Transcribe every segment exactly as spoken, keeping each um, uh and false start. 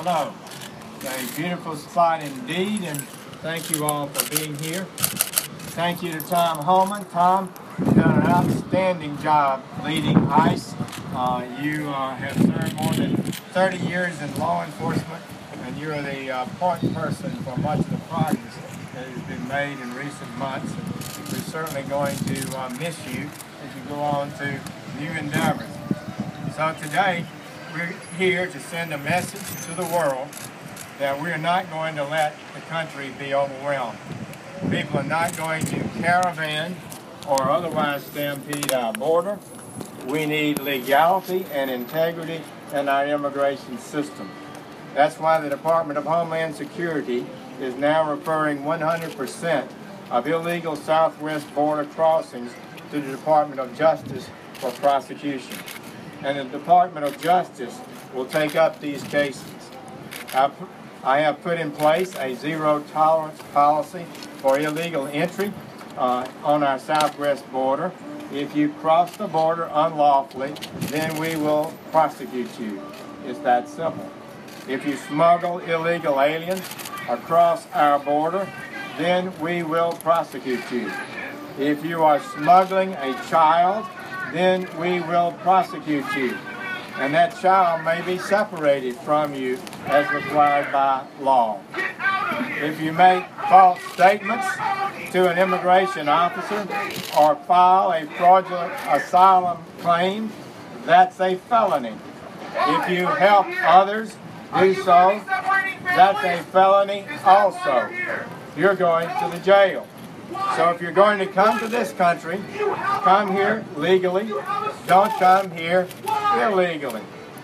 Hello. It's a beautiful spot indeed, and thank you all for being here. Thank you to Tom Holman. Tom, you've done an outstanding job leading ICE. Uh, you uh, have served more than thirty years in law enforcement, and you're the uh, point person for much of the progress that has been made in recent months. And we're certainly going to uh, miss you as you go on to new endeavors. So today, we're here to send a message to the world that we're not going to let the country be overwhelmed. People are not going to caravan or otherwise stampede our border. We need legality and integrity in our immigration system. That's why the Department of Homeland Security is now referring one hundred percent of illegal southwest border crossings to the Department of Justice for prosecution. And the Department of Justice will take up these cases. I, I have put in place a zero tolerance policy for illegal entry uh, on our southwest border. If you cross the border unlawfully, then we will prosecute you. It's that simple. If you smuggle illegal aliens across our border, then we will prosecute you. If you are smuggling a child, then we will prosecute you. And that child may be separated from you as required by law. If you make false statements to an immigration officer or file a fraudulent asylum claim, that's a felony. If you help others do so, that's a felony also. You're going to the jail. So if you're going to come to this country, come here legally. Don't come here illegally.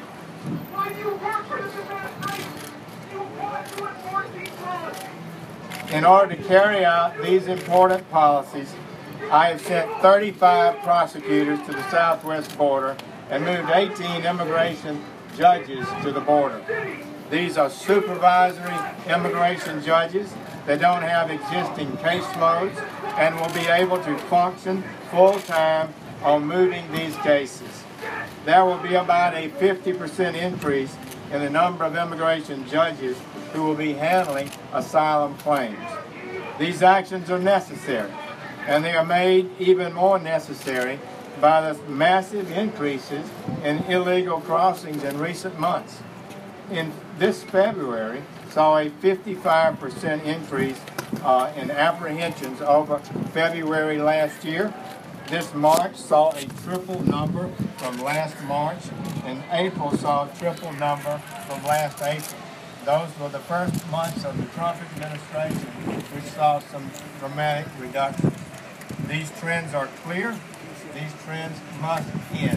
In order to carry out these important policies, I have sent thirty-five prosecutors to the southwest border and moved eighteen immigration judges to the border. These are supervisory immigration judges. They don't have existing caseloads and will be able to function full-time on moving these cases. There will be about a fifty percent increase in the number of immigration judges who will be handling asylum claims. These actions are necessary, and they are made even more necessary by the massive increases in illegal crossings in recent months. In this February, saw a fifty-five percent increase uh, in apprehensions over February last year. This March saw a triple number from last March, and April saw a triple number from last April. Those were the first months of the Trump administration which saw some dramatic reductions. These trends are clear. These trends must end.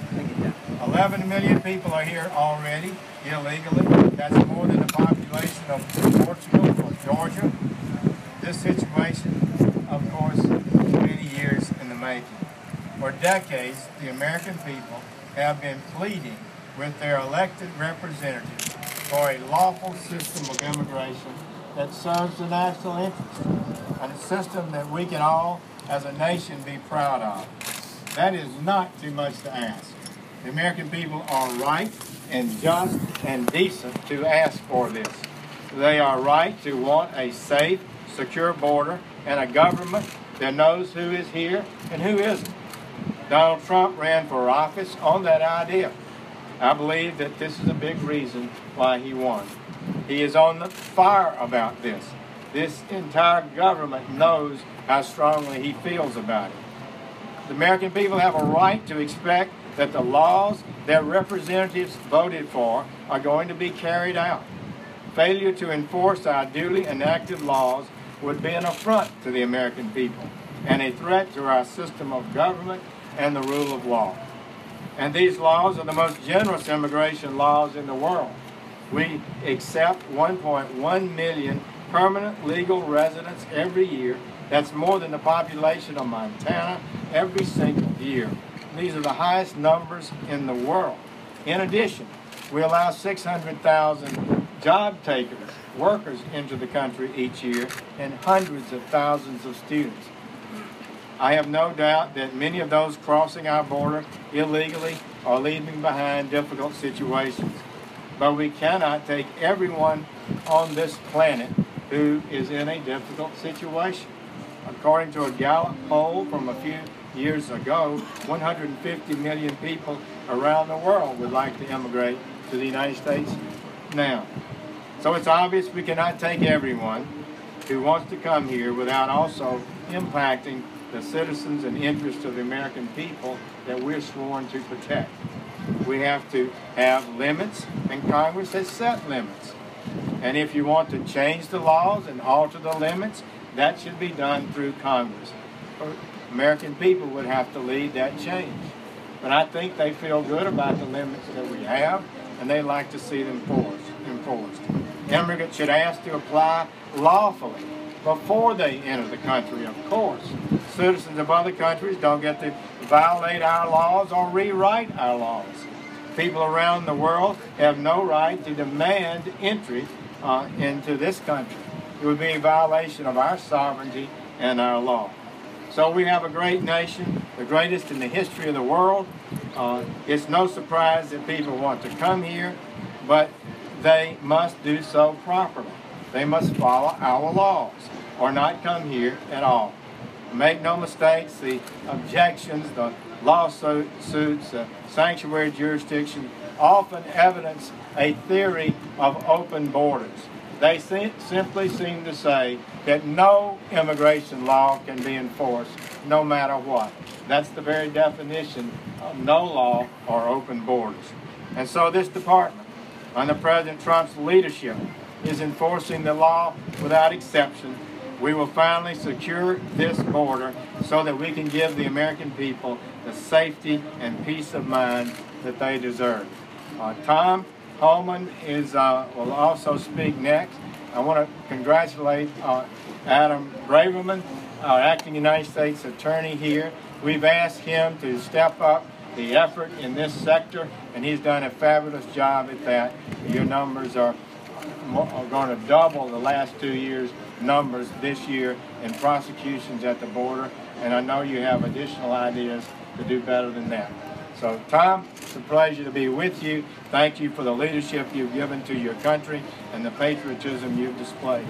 eleven million people are here already, illegally. That's more than the population of Portugal or Georgia. This situation, of course, is many years in the making. For decades, the American people have been pleading with their elected representatives for a lawful system of immigration that serves the national interest, and a system that we can all, as a nation, be proud of. That is not too much to ask. The American people are right and just and decent to ask for this. They are right to want a safe, secure border and a government that knows who is here and who isn't. Donald Trump ran for office on that idea. I believe that this is a big reason why he won. He is on the fire about this. This entire government knows how strongly he feels about it. The American people have a right to expect that the laws their representatives voted for are going to be carried out. Failure to enforce our duly enacted laws would be an affront to the American people and a threat to our system of government and the rule of law. And these laws are the most generous immigration laws in the world. We accept one point one million permanent legal residents every year. That's more than the population of Montana every single year. These are the highest numbers in the world. In addition, we allow six hundred thousand job takers, workers into the country each year, and hundreds of thousands of students. I have no doubt that many of those crossing our border illegally are leaving behind difficult situations. but we cannot take everyone on this planet who is in a difficult situation. According to a Gallup poll from a few years ago, one hundred fifty million people around the world would like to immigrate to the United States now. So it's obvious we cannot take everyone who wants to come here without also impacting the citizens and interests of the American people that we're sworn to protect. We have to have limits, and Congress has set limits. And if you want to change the laws and alter the limits, that should be done through Congress. American people would have to lead that change. But I think they feel good about the limits that we have, and they like to see them enforced. Immigrants should ask to apply lawfully before they enter the country, of course. Citizens of other countries don't get to violate our laws or rewrite our laws. People around the world have no right to demand entry uh, into this country. It would be a violation of our sovereignty and our law. So we have a great nation, the greatest in the history of the world. Uh, it's no surprise that people want to come here, but they must do so properly. They must follow our laws or not come here at all. Make no mistakes, the objections, the lawsuits, the sanctuary jurisdiction often evidence a theory of open borders. They sim- simply seem to say that no immigration law can be enforced no matter what. That's the very definition of no law or open borders. And so this department, under President Trump's leadership, is enforcing the law without exception. We will finally secure this border so that we can give the American people the safety and peace of mind that they deserve. Uh, Tom Homan is, uh, will also speak next. I want to congratulate uh, Adam Braverman, our acting United States attorney here. We've asked him to step up the effort in this sector, and he's done a fabulous job at that. Your numbers are, are going to double the last two years' numbers this year in prosecutions at the border, and I know you have additional ideas to do better than that. So, Tom, it's a pleasure to be with you. Thank you for the leadership you've given to your country and the patriotism you've displayed.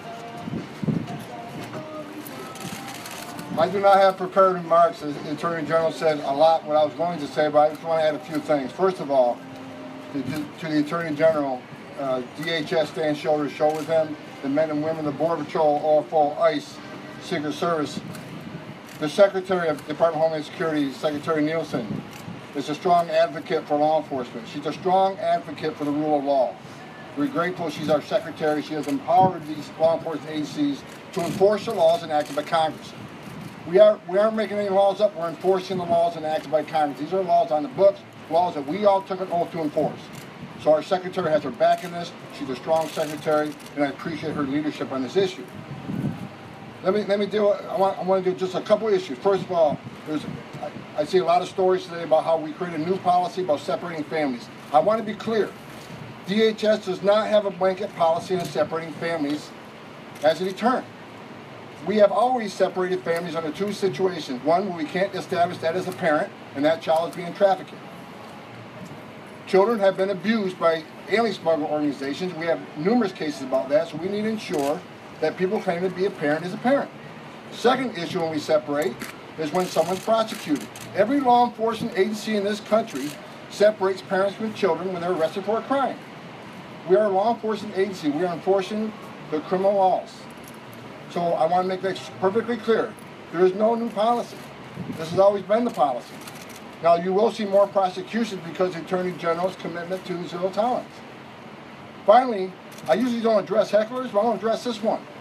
I do not have prepared remarks. As the Attorney General said a lot what I was going to say, but I just want to add a few things. First of all, to, to the Attorney General, uh, D H S stands shoulder to shoulder with him. The men and women, the Border Patrol, O F O, ICE, Secret Service. The Secretary of the Department of Homeland Security, Secretary Nielsen, is a strong advocate for law enforcement. She's a strong advocate for the rule of law. We're grateful she's our secretary. She has empowered these law enforcement agencies to enforce the laws enacted by Congress. We, are, we aren't making any laws up. We're enforcing the laws enacted by Congress. These are laws on the books, laws that we all took an oath to enforce. So our secretary has her back in this. She's a strong secretary, and I appreciate her leadership on this issue. Let me let me do. I want I want to do just a couple issues. First of all, there's I, I see a lot of stories today about how we create a new policy about separating families. I want to be clear. D H S does not have a blanket policy on separating families as a deterrent. We have always separated families under two situations. One, where we can't establish that as a parent, and that child is being trafficked. Children have been abused by alien smuggler organizations. We have numerous cases about that, so we need to ensure that people claim to be a parent is a parent. Second issue when we separate is when someone's prosecuted. Every law enforcement agency in this country separates parents from children when they're arrested for a crime. We are a law enforcement agency. We are enforcing the criminal laws. So I want to make that perfectly clear. There is no new policy. This has always been the policy. Now, you will see more prosecutions because the Attorney General's commitment to zero tolerance. Finally, I usually don't address hecklers, but I want to address this one.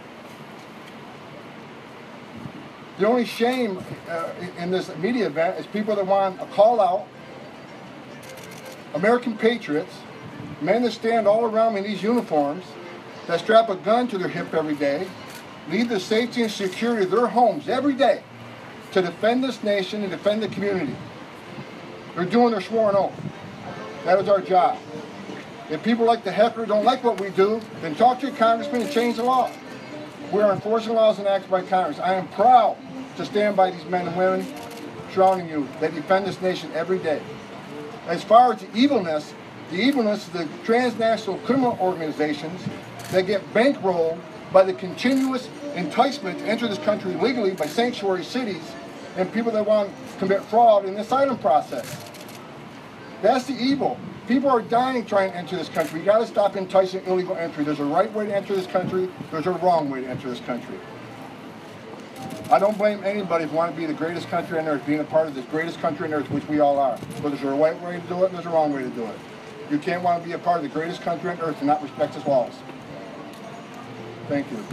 The only shame uh, in this media event is people that want a call out, American patriots, men that stand all around me in these uniforms, that strap a gun to their hip every day, leave the safety and security of their homes every day to defend this nation and defend the community. They're doing their sworn oath. That is our job. If people like the heckler don't like what we do, then talk to your congressman and change the law. We are enforcing laws enacted by Congress. I am proud to stand by these men and women surrounding you that defend this nation every day. As far as the evilness The evilness is the transnational criminal organizations that get bankrolled by the continuous enticement to enter this country legally by sanctuary cities and people that want to commit fraud in the asylum process. That's the evil. People are dying trying to enter this country. You got to stop enticing illegal entry. There's a right way to enter this country. There's a wrong way to enter this country. I don't blame anybody if you want to be the greatest country on earth, being a part of this greatest country on earth, which we all are. But there's a right way to do it and there's a wrong way to do it. You can't want to be a part of the greatest country on earth and not respect its laws. Thank you.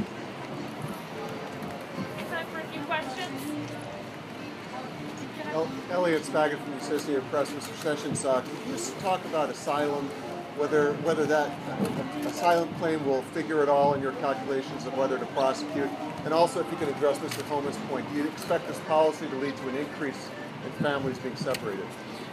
Time for a few questions. El Elliot Spaggett from the Associated Press. Mister Sessions, uh, can you just talk about asylum, whether whether that asylum claim will figure at all in your calculations of whether to prosecute, and also if you can address Mister Holman's point, do you expect this policy to lead to an increase in families being separated?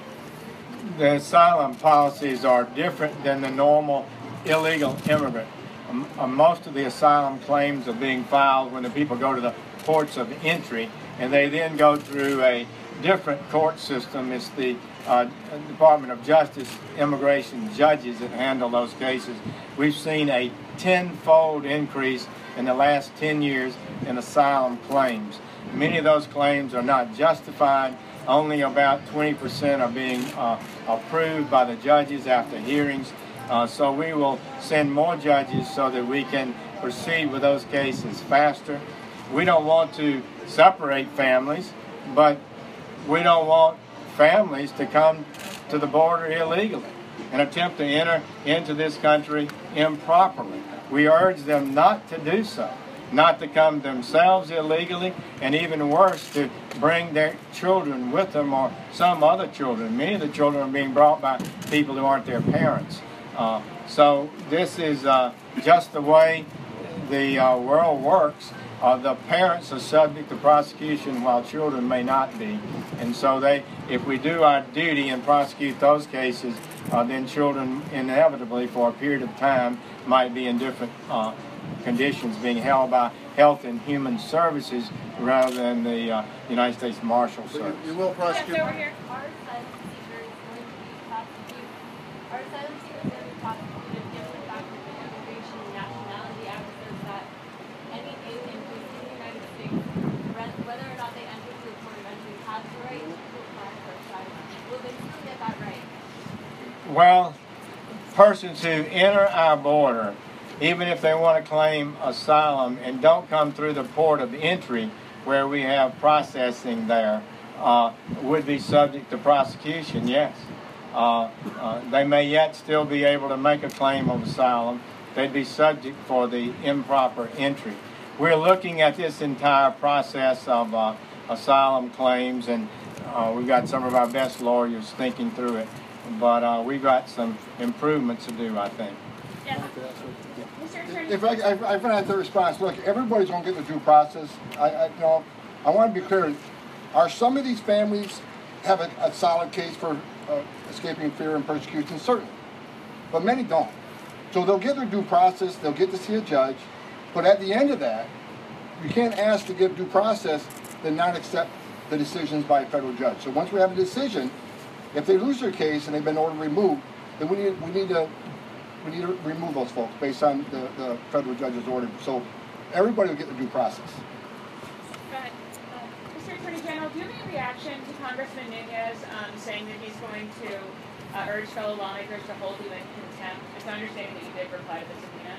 The asylum policies are different than the normal illegal immigrant. Um, uh, most of the asylum claims are being filed when the people go to the ports of entry, and they then go through a different court system. It's the uh, Department of Justice immigration judges that handle those cases. We've seen a tenfold increase in the last ten years in asylum claims. Many of those claims are not justified. Only about twenty percent are being uh, approved by the judges after hearings. Uh, so we will send more judges so that we can proceed with those cases faster. We don't want to separate families, but we don't want families to come to the border illegally and attempt to enter into this country improperly. We urge them not to do so, not to come themselves illegally, and even worse, to bring their children with them or some other children. Many of the children are being brought by people who aren't their parents. Uh, so this is uh, just the way the uh, world works. Uh, the parents are subject to prosecution while children may not be. And so they, if we do our duty and prosecute those cases, uh, then children inevitably for a period of time might be in different uh, conditions, being held by Health and Human Services rather than the uh, United States Marshal Service. You, you will prosecute. Yes, over here. Are asylum seekers going to be prosecuted? Are asylum seekers going to be prosecuted given the fact that the Immigration and Nationality Act says that any alien who is in the United States, whether or not they enter through a port of entry, has the right to apply for asylum? Will they still get that right? Well, persons who enter our border, even if they want to claim asylum and don't come through the port of entry where we have processing there, uh, would be subject to prosecution, yes. Uh, uh, they may yet still be able to make a claim of asylum. They'd be subject for the improper entry. We're looking at this entire process of uh, asylum claims, and uh, we've got some of our best lawyers thinking through it. But uh, we've got some improvements to do, I think. Yes. Mister Attorney. If I, I, I find the response, look, everybody's going to get the due process. I, I, you know, I want to be clear. Are some of these families have a, a solid case for uh, escaping fear and persecution? Certainly. But many don't. So they'll get their due process, they'll get to see a judge, but at the end of that, you can't ask to give due process and not accept the decisions by a federal judge. So once we have a decision, if they lose their case and they've been ordered removed, then we need, we need to we need to remove those folks based on the, the federal judge's order. So everybody will get the due process. Go ahead. Uh, Mister Attorney General, do you have any reaction to Congressman Nunez um, saying that he's going to uh, urge fellow lawmakers to hold you in contempt? It's my understanding that you did reply to the subpoena.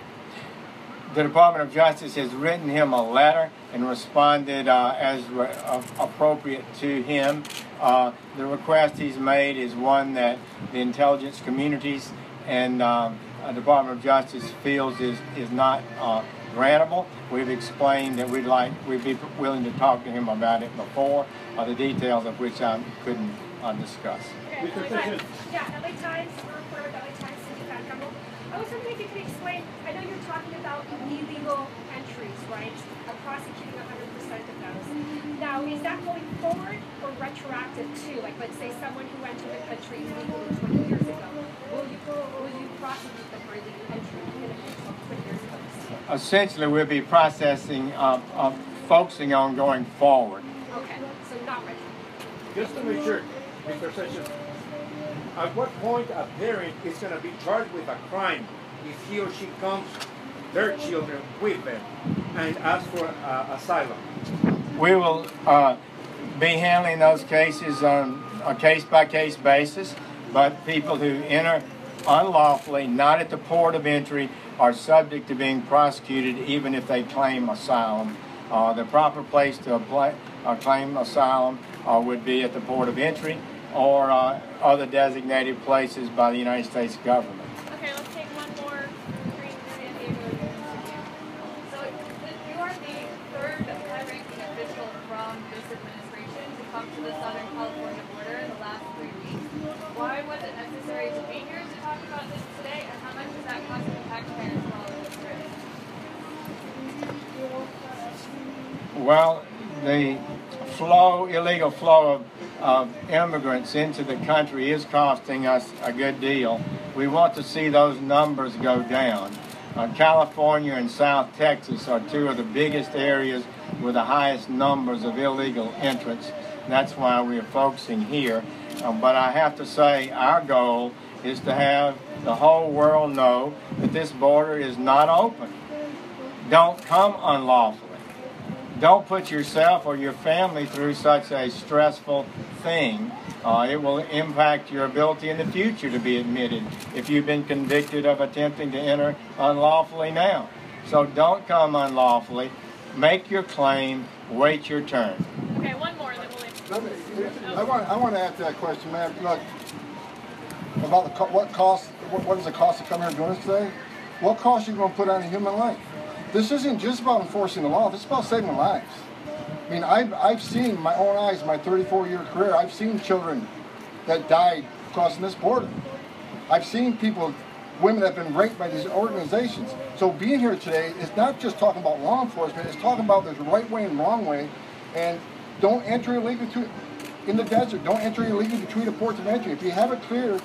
The Department of Justice has written him a letter and responded uh, as re uh, appropriate to him. Uh, the request he's made is one that the intelligence communities and um, uh, Department of Justice feels is is not uh, grantable. We've explained that we'd like we'd be willing to talk to him about it before, uh, the details of which I couldn't uh, discuss. Okay, L A Times. Yeah, L A Times, we're reporter with L A Times, Cindy Van Gummel. I was wondering if you could explain, I know you're talking about illegal entries, right? Uh, prosecuting one hundred percent of those. Now, is that going forward or retroactive too? Like, let's say someone who entered the country illegally twenty years ago. Will you, will you prosecute them for illegal entry even if it's twenty years ago? Essentially, we'll be processing, uh, uh, focusing on going forward. Okay, so not retroactive. Just to make sure, Mister Sessions, At what point a parent is going to be charged with a crime if he or she comes, their children with them, and ask for uh, asylum? We will uh, be handling those cases on a case-by-case basis, but people who enter unlawfully, not at the port of entry, are subject to being prosecuted even if they claim asylum. Uh, the proper place to apply, uh, claim asylum uh, would be at the port of entry or uh, other designated places by the United States government. Okay, let's take one more screen and Gabriel, you're interview. So you are the third high-ranking official from this administration to come to the Southern California border in the last three weeks. Why was it necessary to be here to talk about this today, and how much is that costing the taxpayers for all of this risk? Well, the flow, illegal flow of, of immigrants into the country is costing us a good deal. We want to see those numbers go down. Uh, California and South Texas are two of the biggest areas with the highest numbers of illegal entrants. That's why we're focusing here. Um, but I have to say our goal is to have the whole world know that this border is not open. Don't come unlawfully. Don't put yourself or your family through such a stressful thing. Uh, it will impact your ability in the future to be admitted if you've been convicted of attempting to enter unlawfully now. So don't come unlawfully. Make your claim. Wait your turn. Okay, one more, then we'll Let me, I want, I want to ask that question, man. Look, about the co what cost, what, what is the cost of coming here and doing this today? What cost are you going to put on a human life? This isn't just about enforcing the law. This is about saving lives. I mean, I've, I've seen my own eyes, in my thirty-four year career, I've seen children that died crossing this border. I've seen people, women that have been raped by these organizations. So being here today is not just talking about law enforcement, it's talking about there's a right way and wrong way. And don't enter illegally to, in the desert. Don't enter illegally between the ports of entry. If you have a clear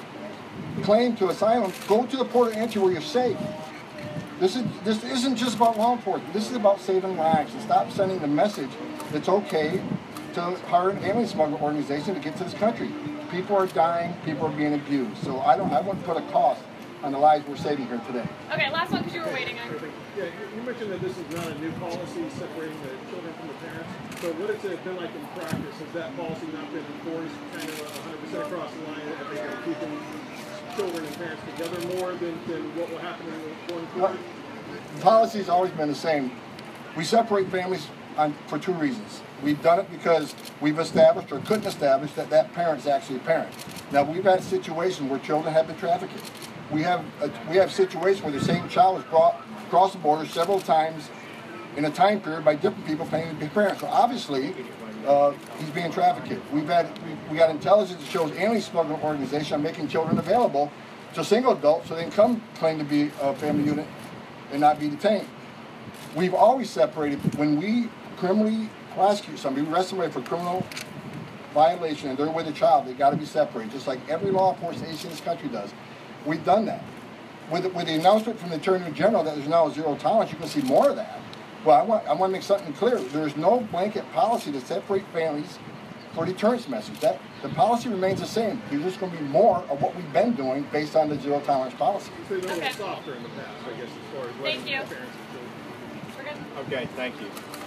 claim to asylum, go to the port of entry where you're safe. This, is, this isn't just about law enforcement. This is about saving lives. And stop sending the message that it's okay to hire an alien smuggler organization to get to this country. People are dying. People are being abused. So I don't. I wouldn't put a cost on the lives we're saving here today. Okay, last one because you were waiting. On. Yeah, you mentioned that this is not a new policy separating the children from the parents. So what has it been like in practice? Has that policy not been enforced kind of one hundred percent across the line? Have they been keeping children and parents together more than, than what will happen in the going forward? The policy's always been the same. We separate families on, for two reasons. We've done it because we've established or couldn't establish that that parent's actually a parent. Now, we've had situations where children have been trafficked. We have a, we have situations where the same child was brought across the border several times in a time period by different people claiming to be parents. So obviously, uh, he's being trafficked. We've had we, we got intelligence that shows alien smuggling organization are making children available to single adults so they can come claim to be a family unit and not be detained. We've always separated when we criminally prosecute somebody, we arrest somebody for criminal violation and they're with a child, they got to be separated, just like every law enforcement agency in this country does. We've done that. With, with the announcement from the Attorney General that there's now a zero tolerance, you can see more of that. Well, I want, I want to make something clear. There's no blanket policy to separate families for deterrence message. That the policy remains the same. There's just going to be more of what we've been doing based on the zero tolerance policy. So they're a little Okay. softer in the past, I guess, as far as Thank you. parents and children. We're good. Okay, thank you.